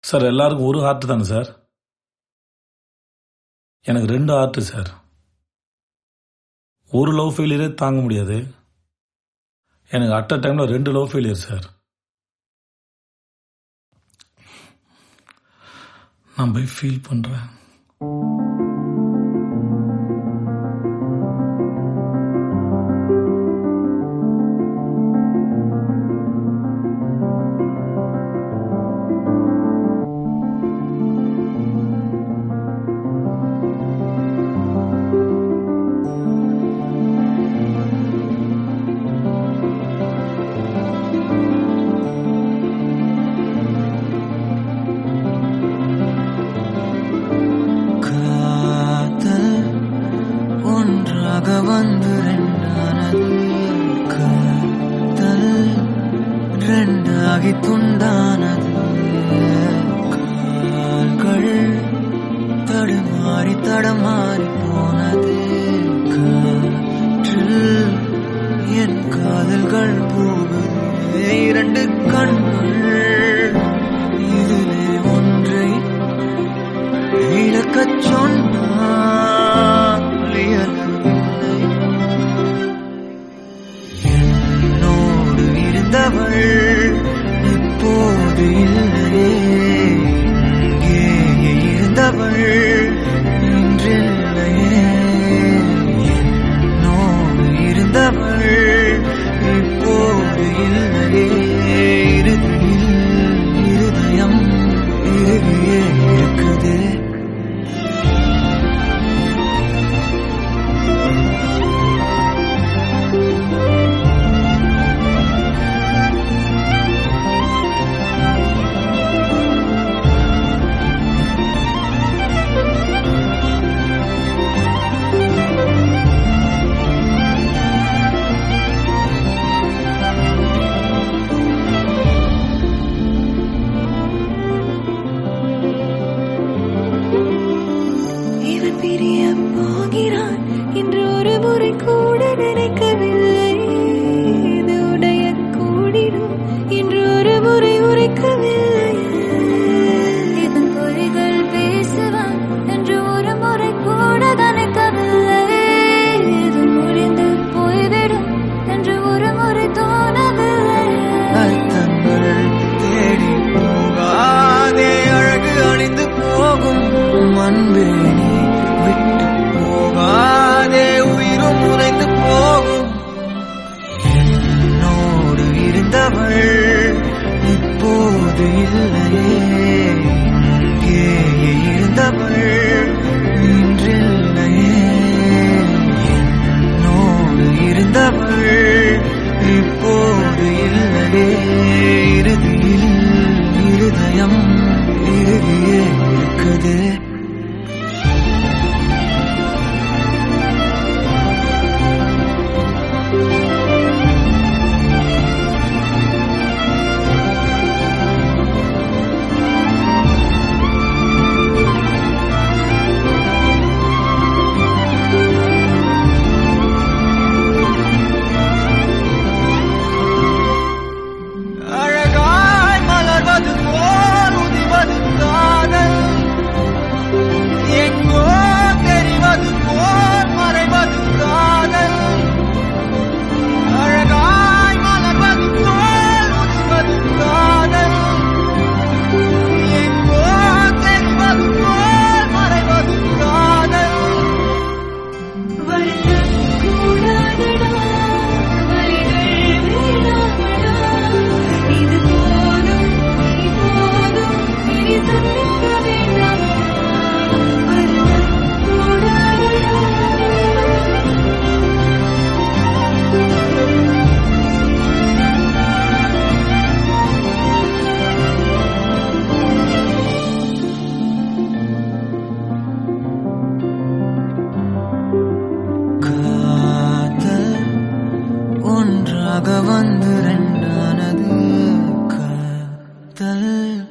Sir எல்லாருக்கும் ஒரு heart தானே சார்? எனக்கு 2 ஹார்ட் சார். ஒரு லவ் ஃபெயிலியரே தாங்க முடியாது. எனக்கு அட் அ டைம்ல 2 லவ் ஃபெயிலியர் சார். நான் போய் ஃபீல் பண்றேன். வந்து ரெண்டானது காதல் ரெண்டாகி துண்டானது கால்கள் தடுமாறி தடமாறி போனது காற்றில் என் காதல்கள் போகுது 2 கண்கள் இதிலே ஒன்றை இழக்கச் சொன்னால் என்னோடு இருந்தவள் இப்போது இல்லையே இங்கே இருந்தவள் இன்றில்லையே என்னோடு இருந்தவள் இப்போது இல்லையே இருதயம் இறுகியே இருக்குது பிரிய போகிறான் இன்று ஒரு முறை கூட நினைக்கவில்லை இது உடைய கூடிடும் இன்று ஒரு முறை உரைக்கவில்லை இதன் பொறிகள் பேசுவான் என்று ஒரு முறை கூட நினைக்கவில்லை இது முடிந்து போய்விடும் என்று ஒரு முறை தோணவில்லை அர்த்தங்கள் தேடி போகாதே அழகு அணிந்து போகும் அன்பே விட்டு போகாதே உயிரும் உறைந்து போகும் என்னோடு இருந்தவள் இப்போது இல்லையே இங்கே இருந்தவள் இன்றில்லையே என்னோடு இருந்தவள் இப்போது இல்லையே இருதயம் இறுகியே இருக்குது ஒன்றாக வந்து ரெண்டானது காதல்